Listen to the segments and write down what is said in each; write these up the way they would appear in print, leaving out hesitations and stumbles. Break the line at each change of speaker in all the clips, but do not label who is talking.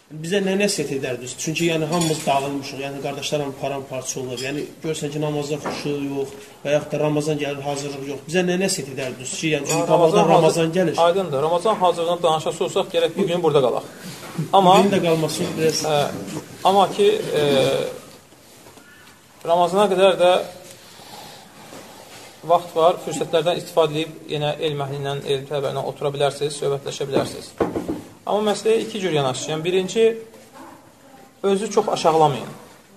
Bizə nə nəsiyyət edərdiniz? Çünki yəni hamımız dağılmışıq, yəni qardaşlarım paramparça olur. Yəni görsən ki, namazda xuşu yox və yaxud da Ramazan gəlir, hazırlıq yox. Bizə nə nəsiyyət edərdiniz ki, yəni çünki Ramazan gəlir.
Aydındır. Ramazan hazırlığından danışası olsaq gərək bir gün burada qalaq. Amma
bir gün də qalmasın biraz.
Amma ki Ramazana qədər də vaxt var, fürsətlərdən istifadə edib yenə elm əhli ilə, elm tələbə ilə otura bilərsiniz, söhbətləşə bilərsiniz. Amma məsələyə iki cür yanaşır. Yəni, birinci, özü çox aşağılamayın.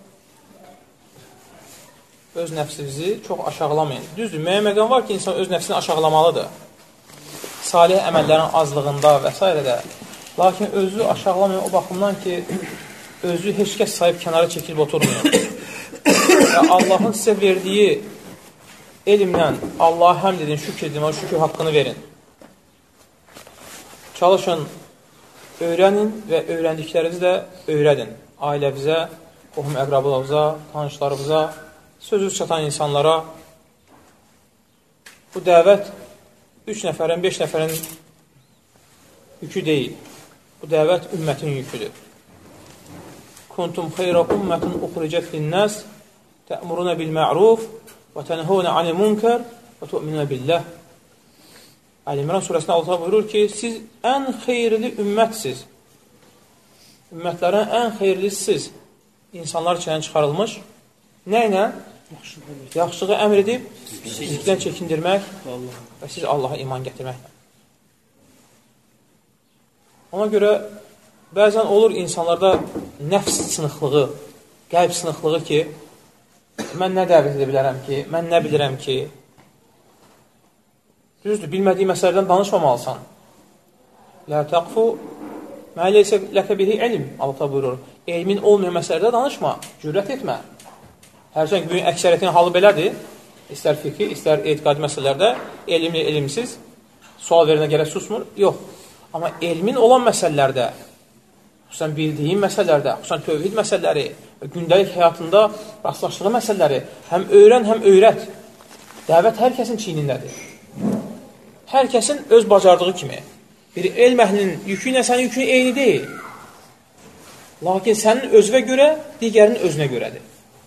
Öz nəfsinizi çox aşağılamayın. Düzdür, müəyyən məqam var ki, insan öz nəfsini aşağılamalıdır. Salih əməllərin azlığında və s. də. Lakin özü aşağılamayın o baxımdan ki, özü heç kəs sahib kənara çəkilib oturmuyor. Və Allahın sizə verdiyi elmlə Allah'a həmd edin, şükür edin, o şükür haqqını verin. Çalışın, öyrənin və öyrəndiklərinizi də öyrədin. Ailəvizə, qohum əqrablarımıza, tanışlarımıza, sözü çatan insanlara. Bu dəvət 3 nəfərin, 5 nəfərin yükü deyil. Bu dəvət ümmətin yüküdür. Kuntum xeyra ümmətin uxricət linnəs tə'muruna bil-ma'ruf və tənhuna anil munkar və tu'minuna billah. Əl-İmran surəsində Allah buyurur ki, siz ən xeyirli ümmətsiz. Ümmətlərin ən xeyirlisisiz. İnsanlar içindən çıxarılmış. Nə ilə? Yaxşılığı əmr edib, pislikdən çəkindirmək və siz Allaha iman gətirməklə. Ona görə bəzən olur insanlarda nəfs sınıqlığı, qəlb sınıqlığı ki, mən nə dəvət edə bilərəm ki, mən nə bilirəm ki, düzdür, bilmədiyi məsələdən danışmamalısan. Lə təqfu mə leysə ləkə bihi ilm, Allah buyurur. Elmin olmayan məsələdə danışma, cürət etmə. Hərçən ki, əksəriyyətin halı belədir. İstər fikri, istər etiqadi məsələlərdə, elmli, elmsiz, sual verənə gərək susmur. Yox. Amma elmin olan məsələlərdə, xüsusən bildiyin məsələlərdə, xüsusən tövhid məsələləri, gündəlik həyatında rastlaşdığı məsələləri həm öyrən, həm öyrət. Dəvət hər kəsin çiynindədir. Hər kəsin öz bacardığı kimi. Bir elm əhlinin yükü ilə sənin yükün eyni deyil. Lakin sənin özünə görə, digərinin özünə görədir.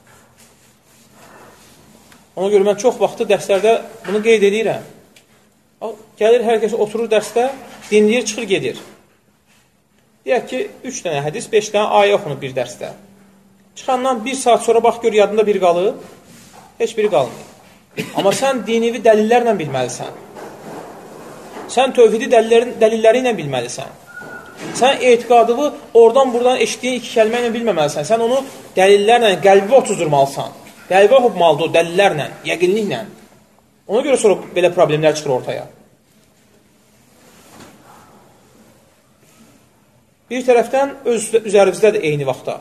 Ona görə mən çox vaxtı dərslərdə bunu qeyd edirəm. Gəlir, hər kəs oturur dərsdə, dinləyir, çıxır, gedir. Deyək ki, 3 dənə hədis, 5 dənə ayə oxunur bir dərsdə. Çıxandan 1 saat sonra bax, gör, yadında biri qalıb, heç biri qalmıyor. Amma sən dinivi dəlillərlə bilməlisən. Sən tövhidi dəlilləri ilə bilməlisən. Sən etiqadını oradan-buradan eşitdiyin 2 kəlmə ilə bilməməlisən. Sən onu dəlillərlə, qəlbə otuzdurmalısan. Qəlbə oxumalıdır o dəlillərlə, yəqinliklə. Ona görə sonra belə problemlər çıxır ortaya. Bir tərəfdən öz üzərimizdə də eyni vaxtda.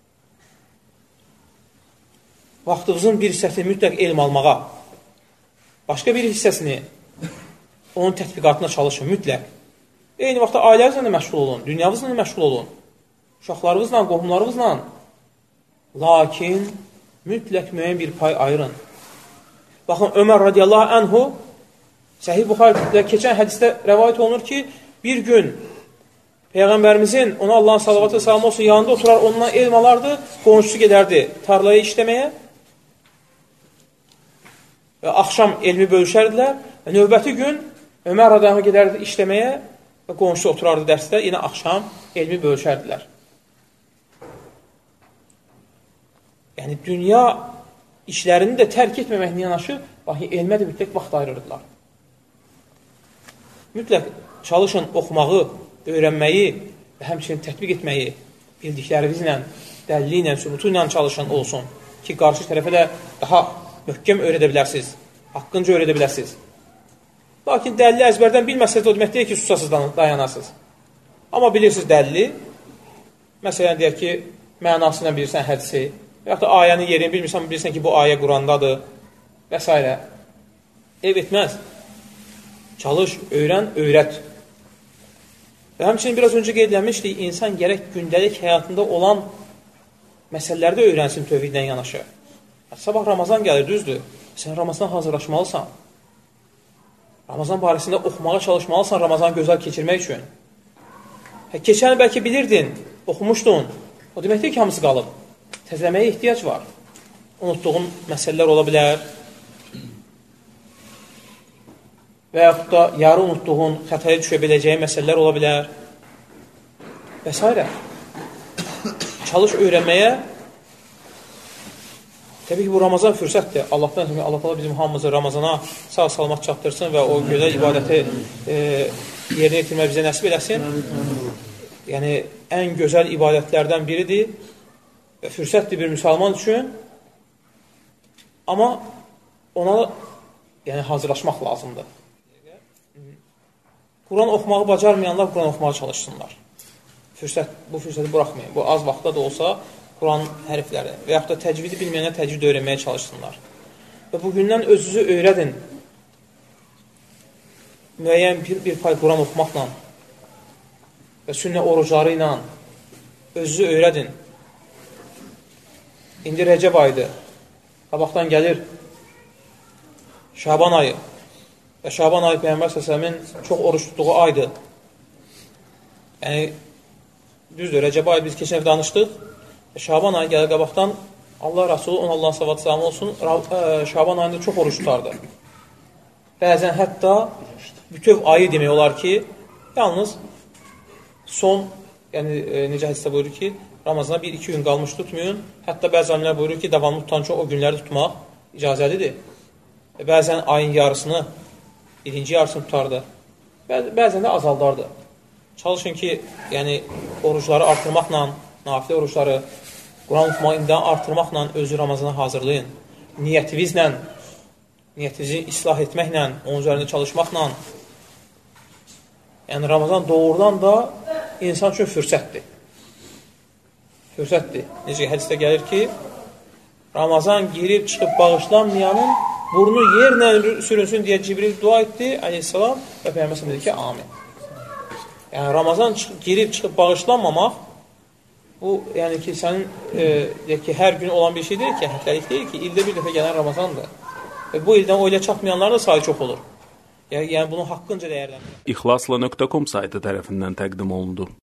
Vaxtınızın bir hissəsini mütləq elm almağa, başqa bir hissəsini onun tətbiqatına çalışın, mütləq. Eyni vaxtda ailənizlə də məşğul olun, dünyavızla da məşğul olun, uşaqlarınızla, qohumlarınızla. Lakin mütləq müəyyən bir pay ayırın. Baxın, Ömər radiyallahu anhu, Səhih Buxarıda keçən hədisdə rəvayət olunur ki, bir gün Peyğəmbərimizin, ona Allahın salavatı salamı olsun, yanında oturar, ondan elm alardı, qonşusu gedərdi tarlaya işləməyə və axşam elmi bölüşərdilər və növbəti gün Ömər radiyallahu gedərdi işləməyə və qonşusu oturardı dərsdə, yenə axşam elmi bölüşərdilər. Yəni, dünya işlərini də tərk etməməklə yanaşı, elmə də mütləq vaxt ayırırdılar. Mütləq çalışın oxumağı, öyrənməyi və həmçinin tətbiq etməyi bildiklərinizlə, dəlili ilə, sübutu ilə çalışın olsun ki, qarşı tərəfə də daha möhkəm öyrədə bilərsiniz, haqqınca öyrədə bilərsiniz. Lakin dəlili əzbərdən bilməsəniz, o demək deyək ki, susasız dayanasınız. Amma bilirsiniz dəlili, məsələn, deyək ki, mənasını bilirsən hədisi, və yaxud da ayənin yerini bilmirsən, bilirsən ki, bu ayə Qurandadır və s. Ev etməz. Çalış, öyrən, öyrət. Və həmçinin biraz öncə qeydlənmişdik, insan gərək gündəlik həyatında olan məsələlərdə öyrənsin tövhidlə yanaşı. Sabah Ramazan gəlir, düzdür. Sən Ramazan hazırlaşmalısan. Ramazan barəsində oxumağa çalışmalısan Ramazan gözəl keçirmək üçün. Keçəni bəlkə bilirdin, oxumuşdun, o deməkdir ki, hamısı qalıb. Təzələməyə ehtiyac var. Unutduğun məsələlər ola bilər və yaxud da yarı unutduğun, xətaya düşə biləcəyi məsələlər ola bilər və s. Çalış öyrənməyə. Təbii ki, bu Ramazan fürsətdir. Allah bizim hamımızı Ramazana sağ-salamat çatdırsın və o gözəl ibadəti yerinə yetirmək bizə nəsib eləsin. Yəni, ən gözəl ibadətlərdən biridir və fürsətdir bir müsəlman üçün. Amma ona hazırlaşmaq lazımdır. Quran oxumağı bacarmayanlar Quran oxumağa çalışsınlar. Bu fürsəti buraxmayın. Bu az vaxtda da olsa Quran hərfləri və yaxud da təcvidi bilməyənə təcvid öyrənməyə çalışsınlar. Və bugündən özünüzü öyrədin. Müəyyən bir pay Quran oxumaqla və sünnə orucları ilə özünüzü öyrədin. İndi Rəcəb ayıdır. Qabaqdan gəlir Şaban ayı. Və Şaban ayı Peyğəmbər s.ə.v-in çox oruç tutduğu aydır. Yəni, düzdür, Rəcəb ayı biz keçən danışdıq. Şaban ayı gəlir qabaqdan, Allah Rasulü, ona Allah'ın salatı salamı olsun, Şaban ayında çox oruç tutardı. Bəzən hətta bütöv ayı demək olar ki, yalnız son, yəni necə hədisdə buyurur ki, Ramazana 1-2 gün qalmış tutmayın. Hətta bəzi alimlər buyurur ki, davamlı tutan çox o günləri tutmaq icazəlidir. Bəzən ayın yarısını, birinci yarısını tutardı. Bəzən də azaldardı. Çalışın ki, yəni oruçları artırmaqla, nafilə oruçları, Quran oxumağı imkanı artırmaqla özü Ramazana hazırlayın. Niyyətinizlə, niyyətinizi islah etməklə, onun üzərində çalışmaqla. Yəni, Ramazan doğrudan da insan üçün fürsətdir. Fürsətdir. Necə hədisdə gəlir ki, Ramazan girib çıxıb bağışlanmayanın burnu yerlə sürünsün deyə Cibril dua etdi, aleyhissalam, və Peyğəmbər dedi ki, amin. Yəni, Ramazan girib çıxıb bağışlanmamaq, bu, yəni ki, sənin hər gün olan bir şey deyil ki, həftəlik deyil ki, ildə bir dəfə gələn Ramazandır. Və bu ildən o ilə çatmayanlar da sayı çox olur. Yəni, bunu haqqınca dəyərləndirir.
İxlasla.com saytı tərəfindən təqdim olundu.